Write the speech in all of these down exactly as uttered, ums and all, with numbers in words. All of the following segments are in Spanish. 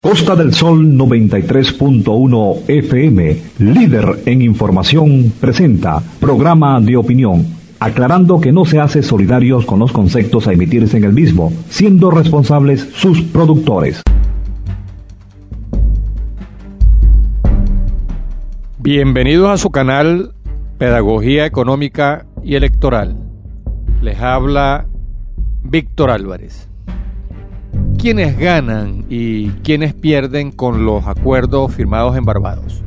Costa del Sol noventa y tres punto uno F M, líder en información, presenta programa de opinión, aclarando que no se hace solidarios con los conceptos a emitirse en el mismo, siendo responsables sus productores. Bienvenidos a su canal Pedagogía Económica y Electoral. Les habla Víctor Álvarez. ¿Quiénes ganan y quiénes pierden con los acuerdos firmados en Barbados?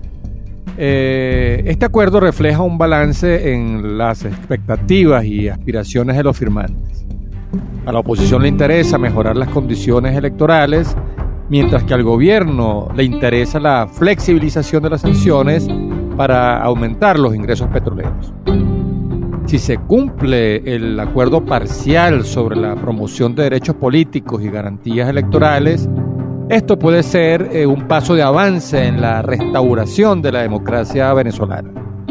Eh, este acuerdo refleja un balance en las expectativas y aspiraciones de los firmantes. A la oposición le interesa mejorar las condiciones electorales, mientras que al gobierno le interesa la flexibilización de las sanciones para aumentar los ingresos petroleros. Si se cumple el acuerdo parcial sobre la promoción de derechos políticos y garantías electorales, esto puede ser eh, un paso de avance en la restauración de la democracia venezolana.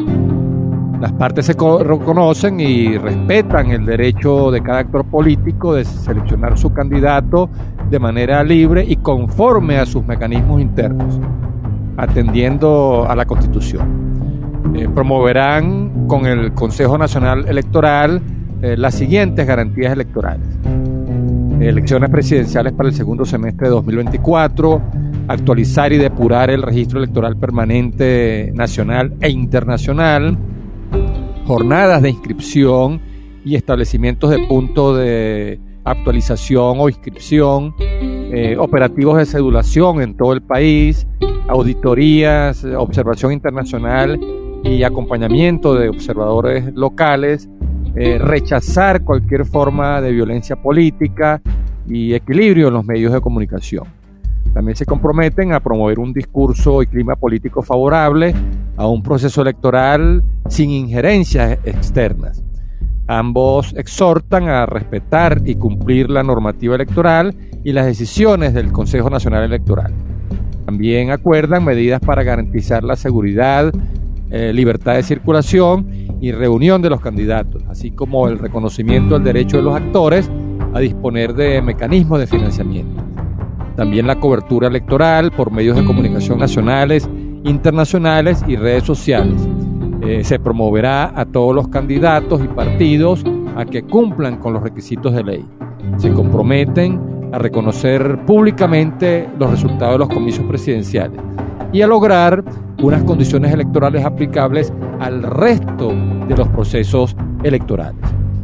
Las partes se co- reconocen y respetan el derecho de cada actor político de seleccionar su candidato de manera libre y conforme a sus mecanismos internos, atendiendo a la Constitución. Eh, promoverán con el Consejo Nacional Electoral eh, las siguientes garantías electorales: elecciones presidenciales para el segundo semestre de dos mil veinticuatro, actualizar y depurar el registro electoral permanente nacional e internacional, jornadas de inscripción y establecimientos de punto de actualización o inscripción, eh, operativos de cedulación en todo el país, auditorías, observación internacional y acompañamiento de observadores locales, eh, rechazar cualquier forma de violencia política y equilibrio en los medios de comunicación. También se comprometen a promover un discurso y clima político favorable a un proceso electoral sin injerencias externas. Ambos exhortan a respetar y cumplir la normativa electoral y las decisiones del Consejo Nacional Electoral. También acuerdan medidas para garantizar la seguridad, Eh, libertad de circulación y reunión de los candidatos, así como el reconocimiento del derecho de los actores a disponer de mecanismos de financiamiento. También la cobertura electoral por medios de comunicación nacionales, internacionales y redes sociales. Eh, se promoverá a todos los candidatos y partidos a que cumplan con los requisitos de ley. Se comprometen a reconocer públicamente los resultados de los comicios presidenciales y a lograr unas condiciones electorales aplicables al resto de los procesos electorales.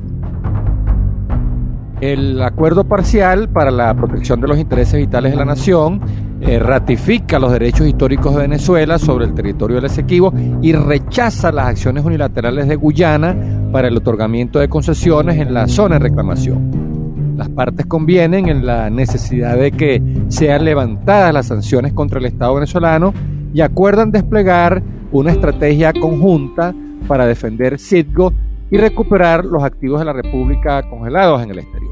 El acuerdo parcial para la protección de los intereses vitales de la nación eh, ratifica los derechos históricos de Venezuela sobre el territorio del Esequibo y rechaza las acciones unilaterales de Guyana para el otorgamiento de concesiones en la zona de reclamación. Las partes convienen en la necesidad de que sean levantadas las sanciones contra el Estado venezolano y acuerdan desplegar una estrategia conjunta para defender Citgo y recuperar los activos de la República congelados en el exterior.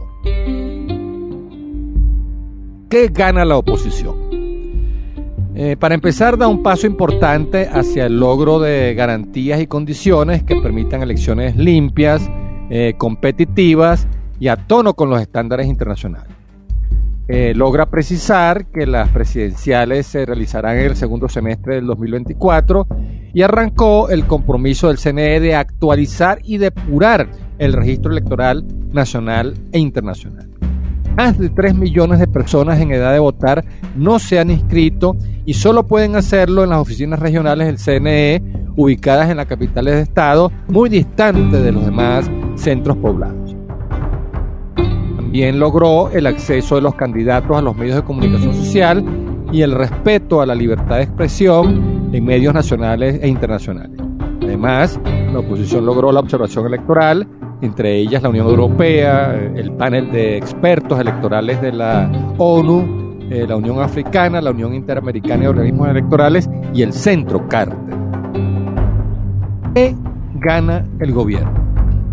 ¿Qué gana la oposición? Eh, para empezar, da un paso importante hacia el logro de garantías y condiciones que permitan elecciones limpias, eh, competitivas y a tono con los estándares internacionales. Eh, logra precisar que las presidenciales se realizarán en el segundo semestre del dos mil veinticuatro y arrancó el compromiso del C N E de actualizar y depurar el registro electoral nacional e internacional. Más de tres millones de personas en edad de votar no se han inscrito y solo pueden hacerlo en las oficinas regionales del C N E ubicadas en las capitales de estado, muy distantes de los demás centros poblados. También logró el acceso de los candidatos a los medios de comunicación social y el respeto a la libertad de expresión en medios nacionales e internacionales. Además, la oposición logró la observación electoral, entre ellas la Unión Europea, el panel de expertos electorales de la ONU, eh, la Unión Africana, la Unión Interamericana de Organismos Electorales y el Centro Carter. ¿Qué gana el gobierno?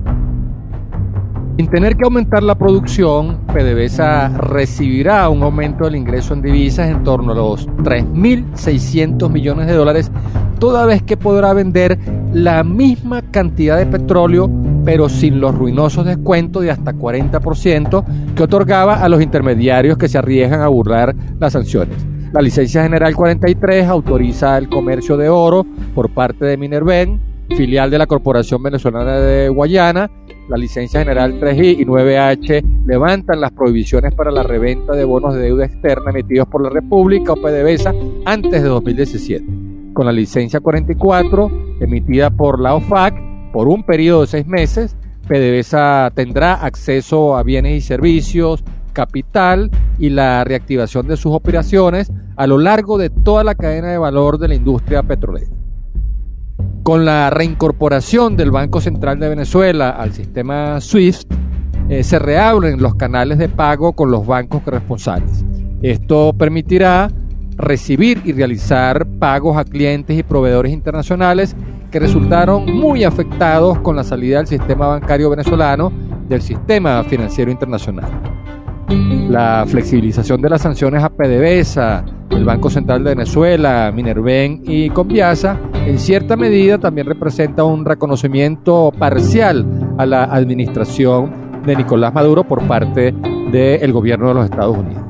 Sin tener que aumentar la producción, PDVSA recibirá un aumento del ingreso en divisas en torno a los tres mil seiscientos millones de dólares, toda vez que podrá vender la misma cantidad de petróleo, pero sin los ruinosos descuentos de hasta cuarenta por ciento que otorgaba a los intermediarios que se arriesgan a burlar las sanciones. La licencia general cuarenta y tres autoriza el comercio de oro por parte de Minerven, filial de la Corporación Venezolana de Guayana. La licencia general tres I y nueve H levantan las prohibiciones para la reventa de bonos de deuda externa emitidos por la República o PDVSA antes de dos mil diecisiete. Con la licencia cuarenta y cuatro, emitida por la O F A C por un periodo de seis meses, PDVSA tendrá acceso a bienes y servicios, capital y la reactivación de sus operaciones a lo largo de toda la cadena de valor de la industria petrolera. Con la reincorporación del Banco Central de Venezuela al sistema SWIFT, eh, se reabren los canales de pago con los bancos corresponsales. Esto permitirá recibir y realizar pagos a clientes y proveedores internacionales que resultaron muy afectados con la salida del sistema bancario venezolano del sistema financiero internacional. La flexibilización de las sanciones a PDVSA, el Banco Central de Venezuela, Minerven y Conviasa, en cierta medida también representa un reconocimiento parcial a la administración de Nicolás Maduro por parte del gobierno de los Estados Unidos.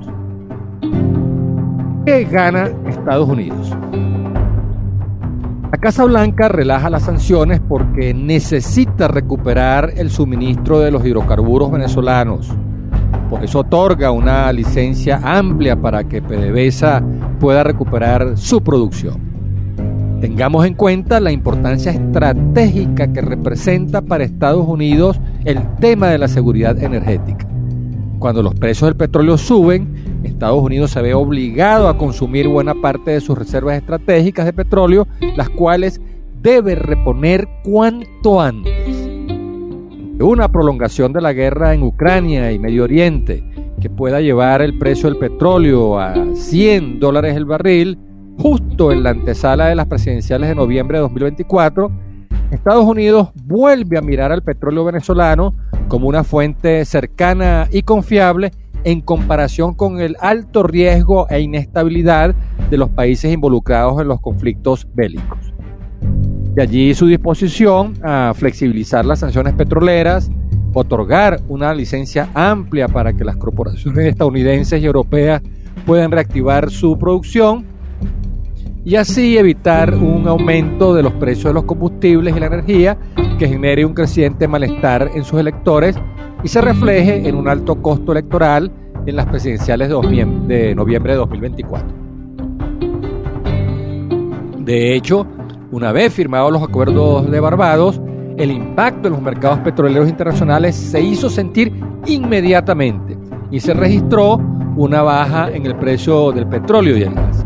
¿Qué gana Estados Unidos? La Casa Blanca relaja las sanciones porque necesita recuperar el suministro de los hidrocarburos venezolanos. Por eso otorga una licencia amplia para que PDVSA pueda recuperar su producción. Tengamos en cuenta la importancia estratégica que representa para Estados Unidos el tema de la seguridad energética. Cuando los precios del petróleo suben, Estados Unidos se ve obligado a consumir buena parte de sus reservas estratégicas de petróleo, las cuales debe reponer cuanto antes. Una prolongación de la guerra en Ucrania y Medio Oriente que pueda llevar el precio del petróleo a cien dólares el barril, justo en la antesala de las presidenciales de noviembre de dos mil veinticuatro, Estados Unidos vuelve a mirar al petróleo venezolano como una fuente cercana y confiable en comparación con el alto riesgo e inestabilidad de los países involucrados en los conflictos bélicos. De allí su disposición a flexibilizar las sanciones petroleras, otorgar una licencia amplia para que las corporaciones estadounidenses y europeas puedan reactivar su producción y así evitar un aumento de los precios de los combustibles y la energía que genere un creciente malestar en sus electores y se refleje en un alto costo electoral en las presidenciales de noviembre de dos mil veinticuatro. De hecho, una vez firmados los acuerdos de Barbados, el impacto en los mercados petroleros internacionales se hizo sentir inmediatamente y se registró una baja en el precio del petróleo y el gas.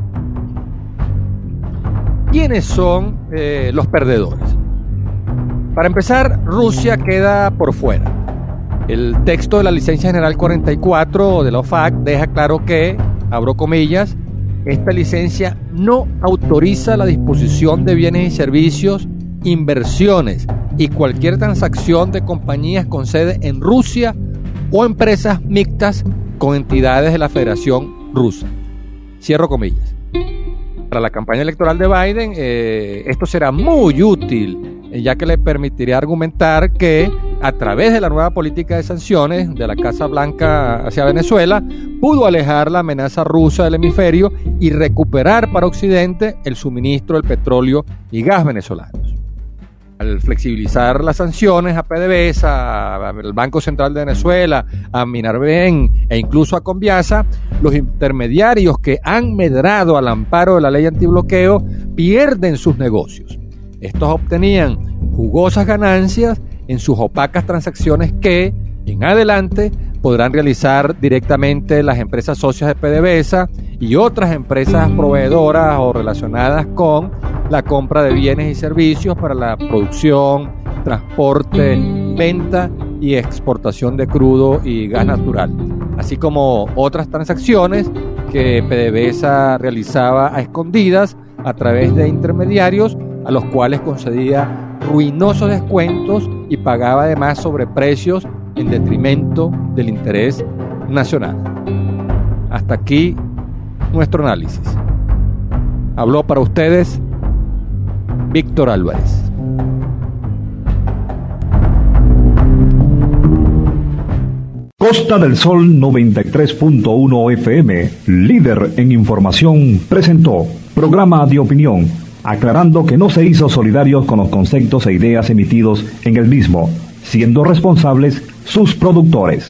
¿Quiénes son eh, los perdedores? Para empezar, Rusia queda por fuera. El texto de la licencia general cuarenta y cuatro de la O F A C deja claro que, abro comillas, esta licencia no autoriza la disposición de bienes y servicios, inversiones y cualquier transacción de compañías con sede en Rusia o empresas mixtas con entidades de la Federación Rusa. Cierro comillas. Para la campaña electoral de Biden, eh, esto será muy útil, eh, ya que le permitiría argumentar que a través de la nueva política de sanciones de la Casa Blanca hacia Venezuela, pudo alejar la amenaza rusa del hemisferio y recuperar para Occidente el suministro del petróleo y gas venezolanos. Al flexibilizar las sanciones a PDVSA, al Banco Central de Venezuela, a Minerven e incluso a Conviasa, los intermediarios que han medrado al amparo de la ley antibloqueo pierden sus negocios. Estos obtenían jugosas ganancias en sus opacas transacciones que, en adelante, podrán realizar directamente las empresas socias de PDVSA y otras empresas proveedoras o relacionadas con la compra de bienes y servicios para la producción, transporte, venta y exportación de crudo y gas natural, así como otras transacciones que PDVSA realizaba a escondidas a través de intermediarios a los cuales concedía ruinosos descuentos y pagaba además sobreprecios en detrimento del interés nacional. Hasta aquí nuestro análisis. Habló para ustedes Víctor Álvarez. Costa del Sol noventa y tres punto uno F M, líder en información, presentó programa de opinión, aclarando que no se hizo solidarios con los conceptos e ideas emitidos en el mismo, siendo responsables sus productores.